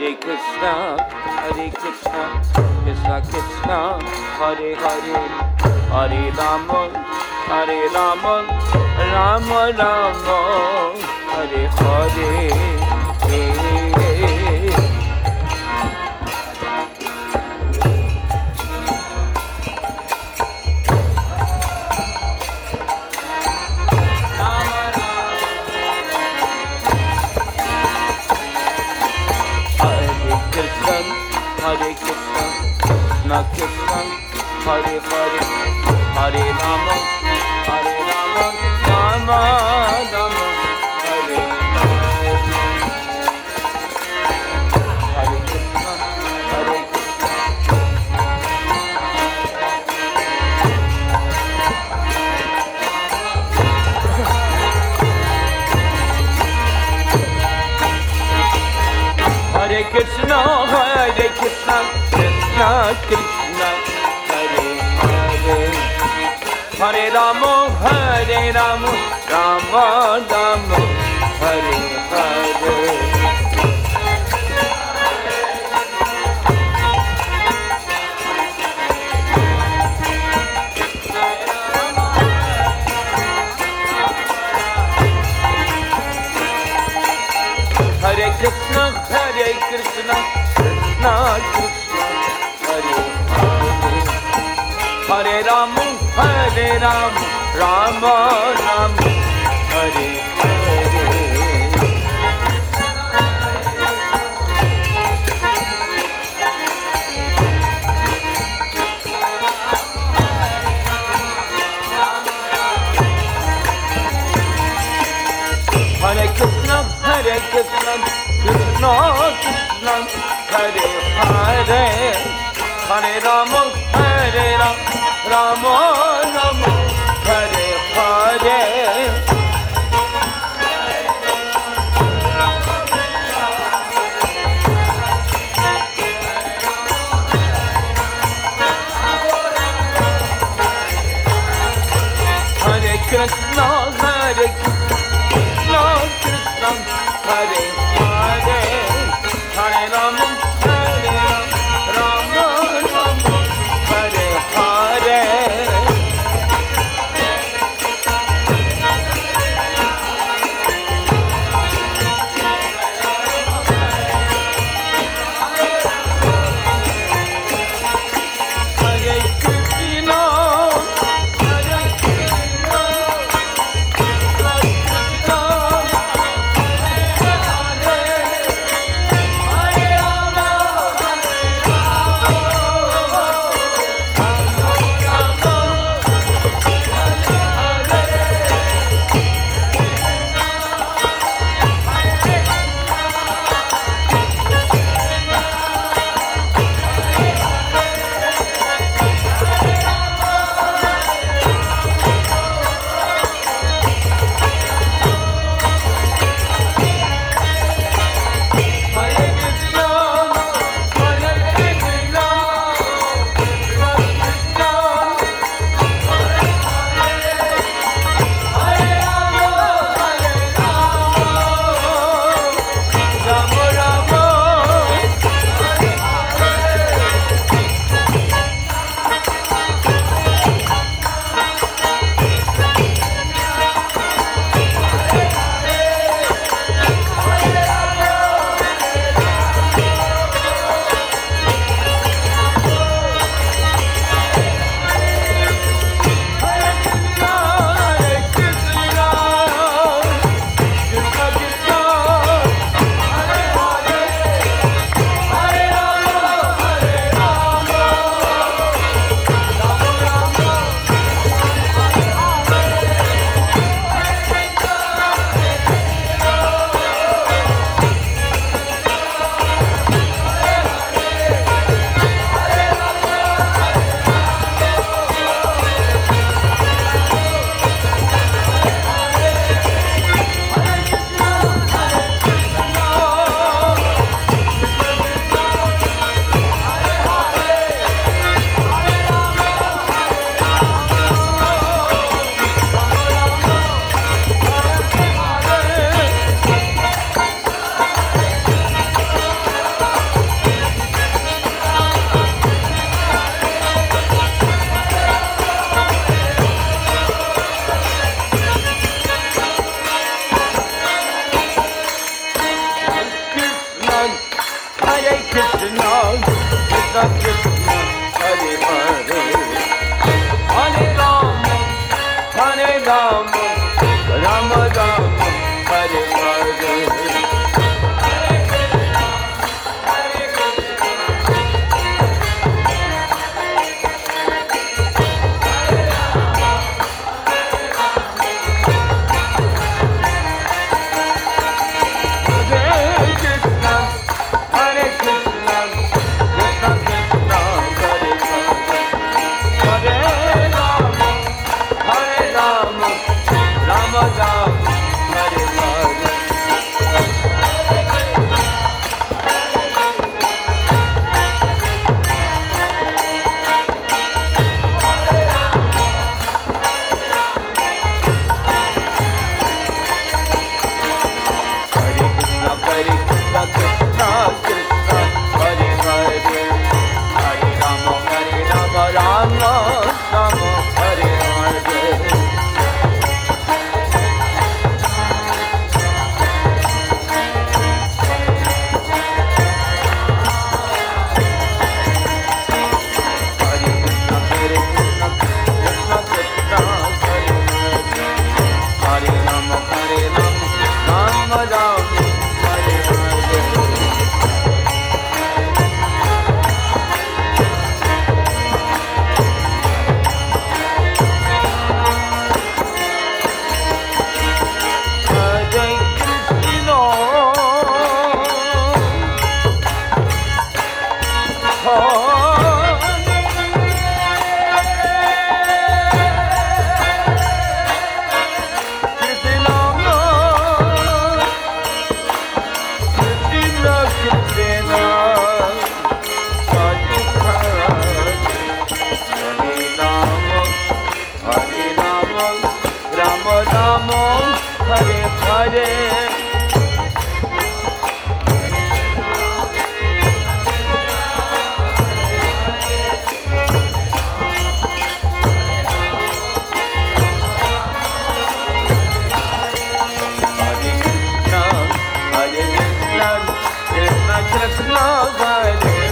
Hare Krishna, Krishna Krishna, Hare Hare, Hare Rama, Rama Rama, Hare Hare. Hare Krishna, Krishna Krishna, Hare Hare, Hare Rama, Rama Rama, Hare Hare. Hare Krishna, Hare Krishna. Hare Krishna, Hare Krishna, Krishna Krishna, Hare Hare, Hare Rama, Rama Rama, Hare Hare. Hare Krishna, Krishna Krishna, Hare Hare, Hare Rama, Rama Rama, Hare Hare. Hare Krishna, Krishna Krishna, Hare Hare, Hare Rama, Rama Rama, Hare Hare. Hare Krishna, Krishna Krishna, Hare Hare, Hare Rama, Rama Rama, Hare Hare. Hare Krishna,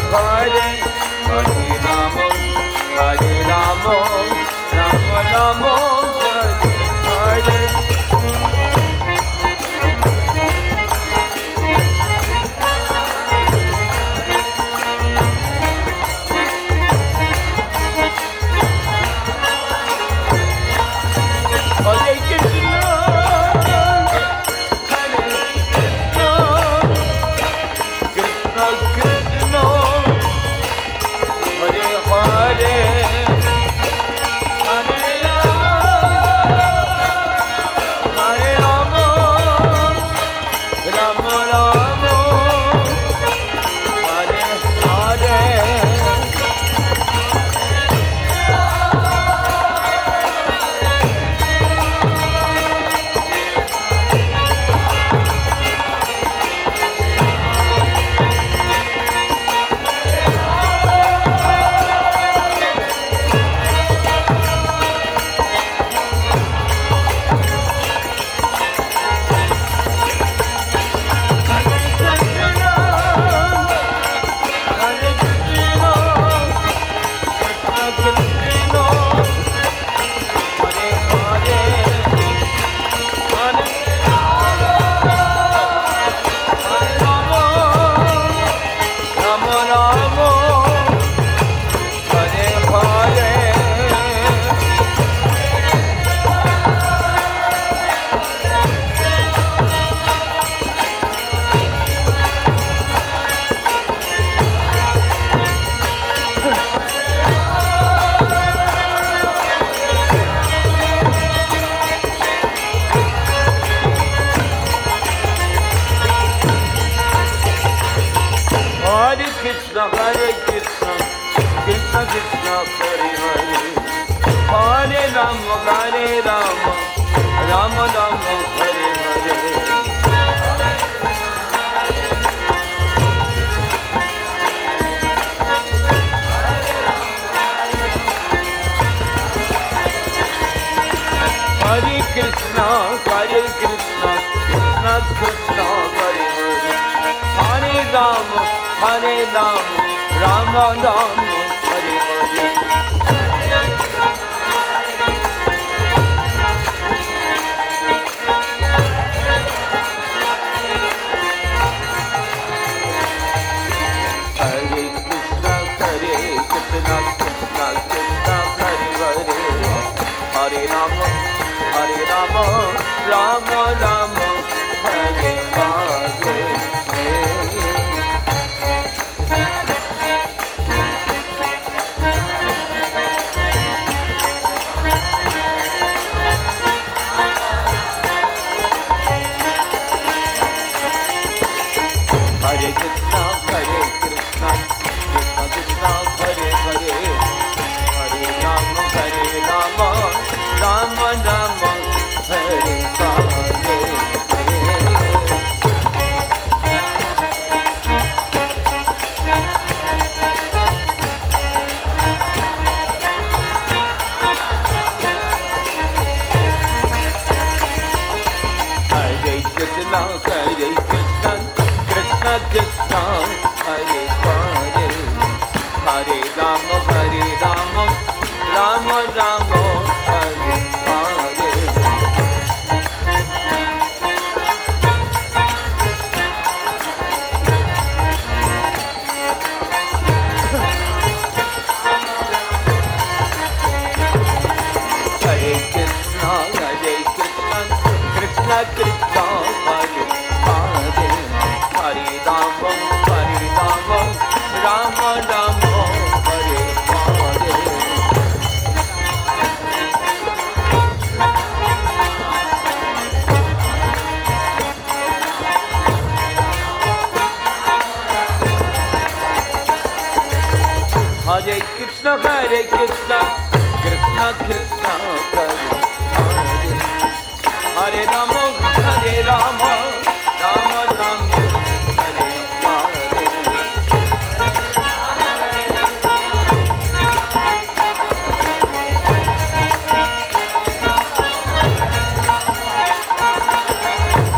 Hare Hare Rama Hare Rama Rama Rama Hare Hare Krishna, Hare Krishna, Krishna Krishna, Hare Hare, Hare Rama, Hare Rama, Rama Rama, Hare Hare. Hare Krishna, Hare Krishna, Krishna Krishna, Hare Hare, Hare Rama, Hare Rama, Rama Rama, Hare Hare. Hare Krishna, Hare Krishna, Krishna Krishna, Hare Hare, Hare Rama, Hare Rama, Rama Rama, Hare Hare. Hare Krishna, Hare Krishna, Krishna Krishna, Hare Hare, Hare Rama, Hare Rama, Rama Rama, Hare Hare. Hare Krishna, Hare Krishna, Krishna Krishna, Hare Hare, Hare Rama, Hare Rama, Rama Rama, Hare Hare. Hare Krishna, Hare Krishna, Krishna Krishna, Hare Hare, Hare Rama, Hare Rama, Rama Rama, Hare Hare. Hare Krishna, Hare Krishna, Krishna Krishna, Hare Hare, Hare Rama, Hare Rama, Rama Rama, Hare Hare.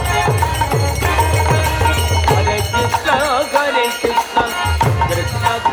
Hare Krishna, Krishna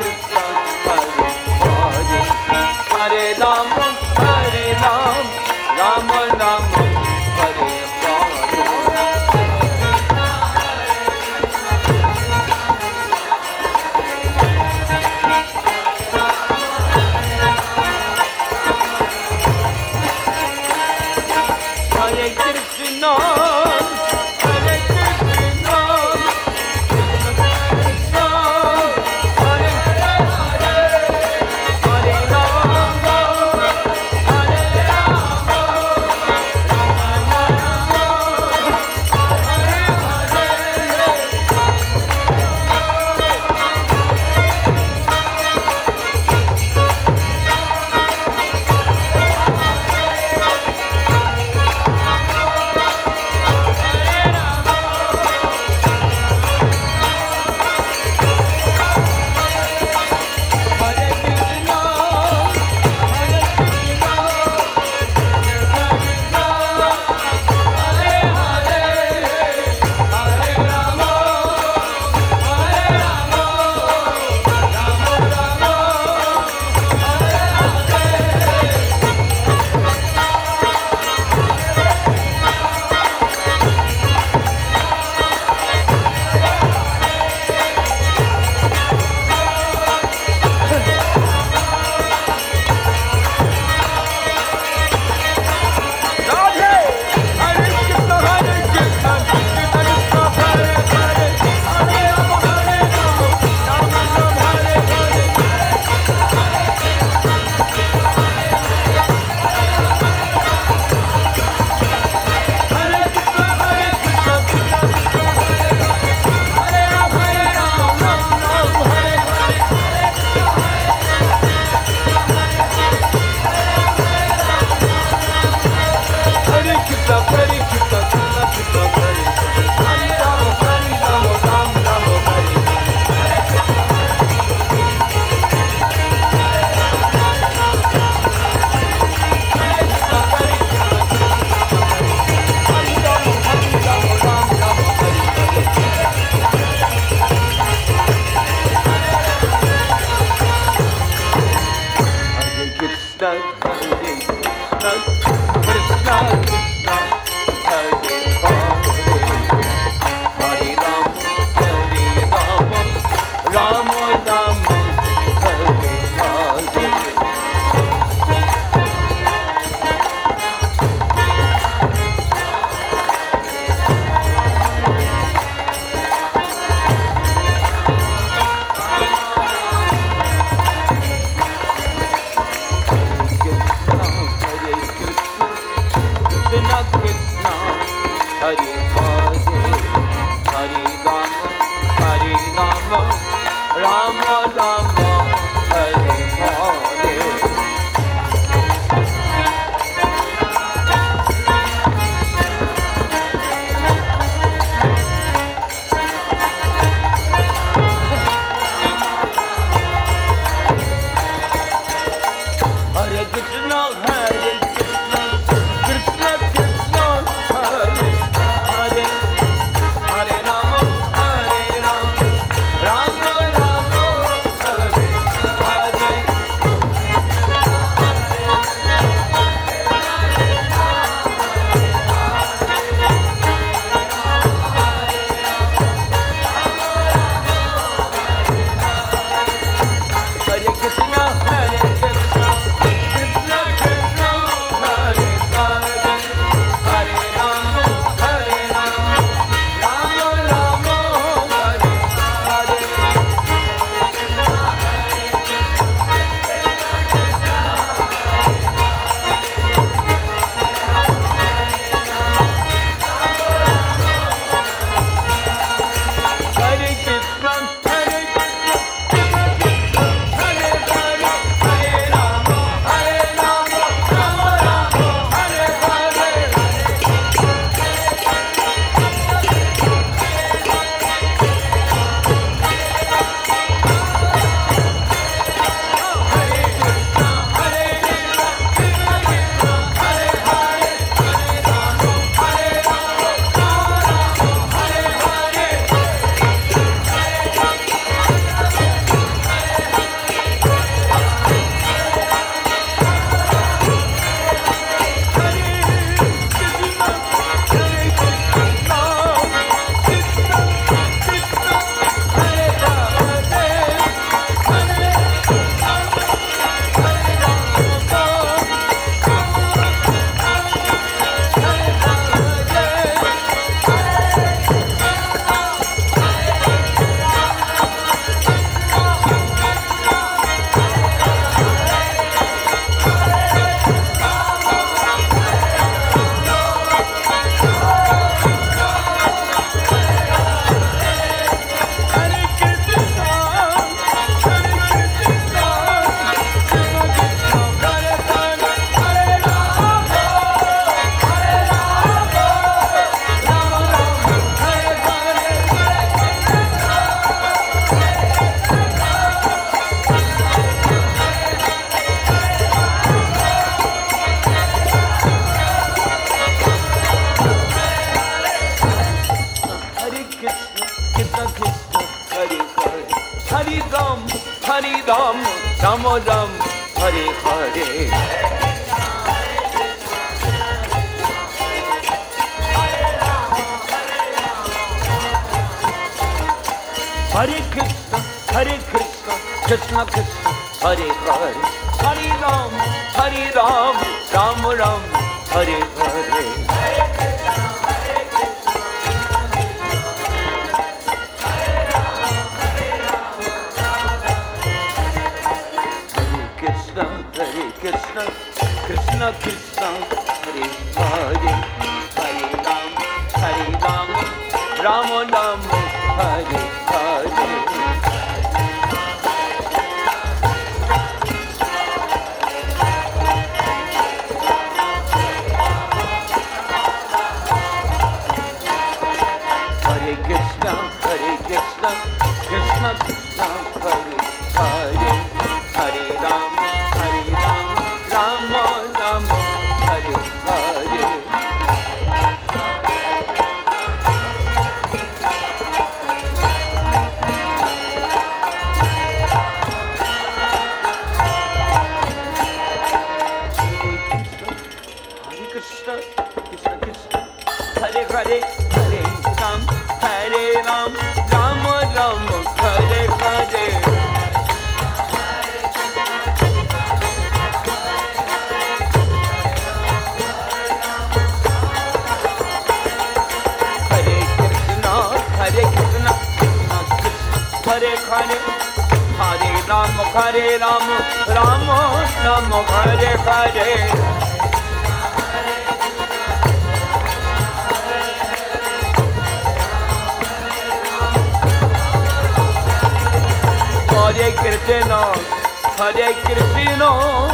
Hare Krishna, Hare Krishna,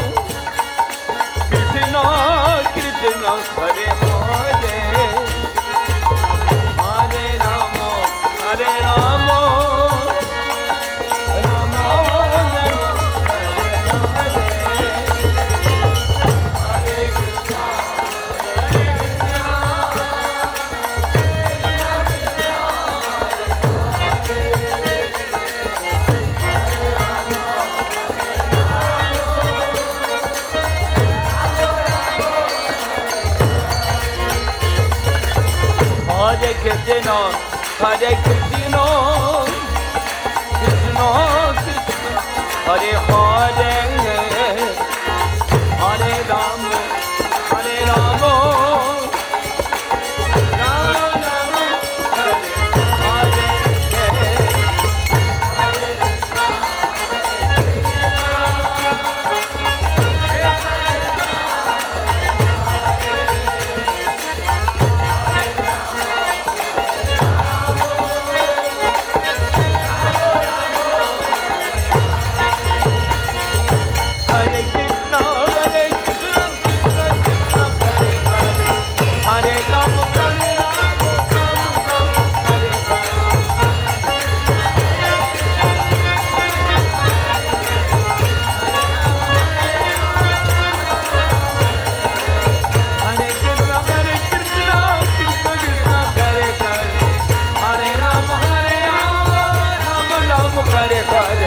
Krishna Krishna, Hare Hare, Hare Rama, Hare Rama, Rama Rama, Hare Hare, Hare Krishna, Hare Krishna, Hare Krishna, Krishna Krishna, Hare Hare, Hare Rama, Hare Rama, Rama Rama, Hare Hare, Hare Krishna, Hare Krishna, Hare Krishna, Krishna Krishna, Hare Hare, Hare Rama, Hare Rama, Rama Rama, Hare Hare Krishna, Hare Krishna, Krishna Krishna, Hare Hare, Hare Rama, Hare Rama, Rama Rama, Hare Hare.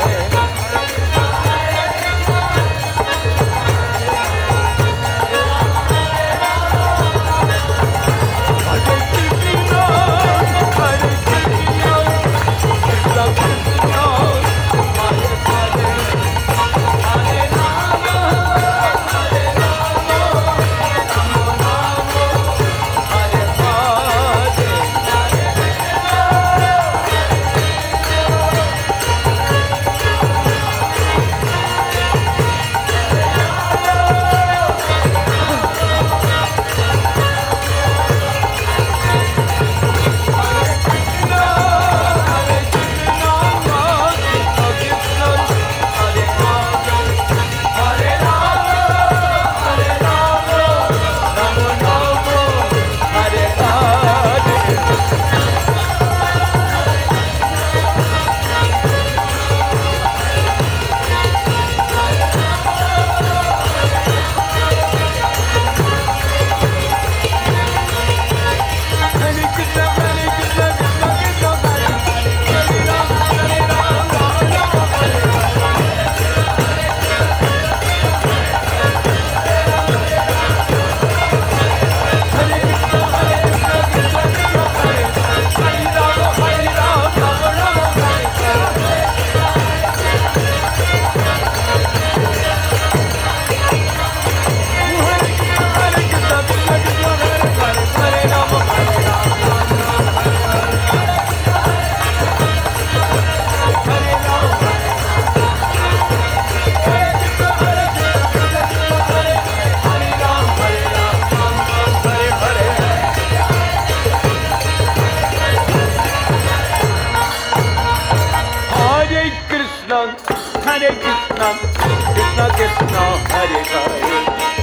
Hare Krishna, Krishna Krishna, Hare Hare,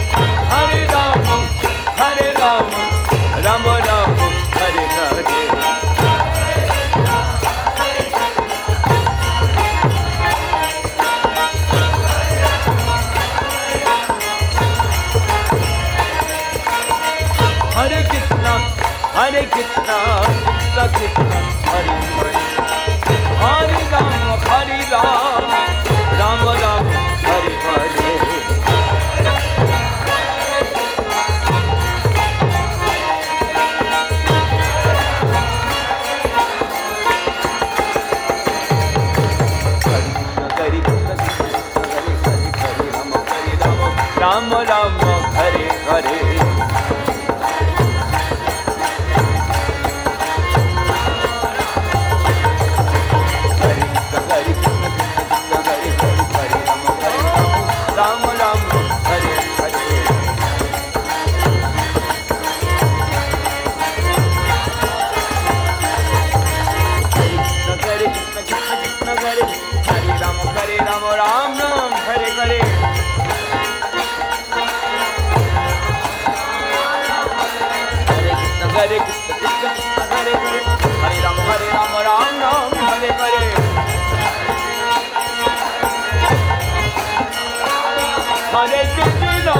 Hare Rama, Hare Rama, Rama Rama, Hare Hare. Hare Krishna, Hare Krishna, Krishna Krishna, Hare Hare, Hare Rama, Hare Rama, Rama Rama, Hare Hare. Hare Krishna, Hare Krishna, Hare Rama, Hare Rama, Rama Rama, Hare Hare. Hare Rama, Hare Krishna, Krishna Krishna, Hare Hare, Hare Rama, Ram Ram, Hare Hare. Hare Krishna.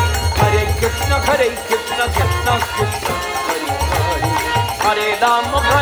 Hare Rama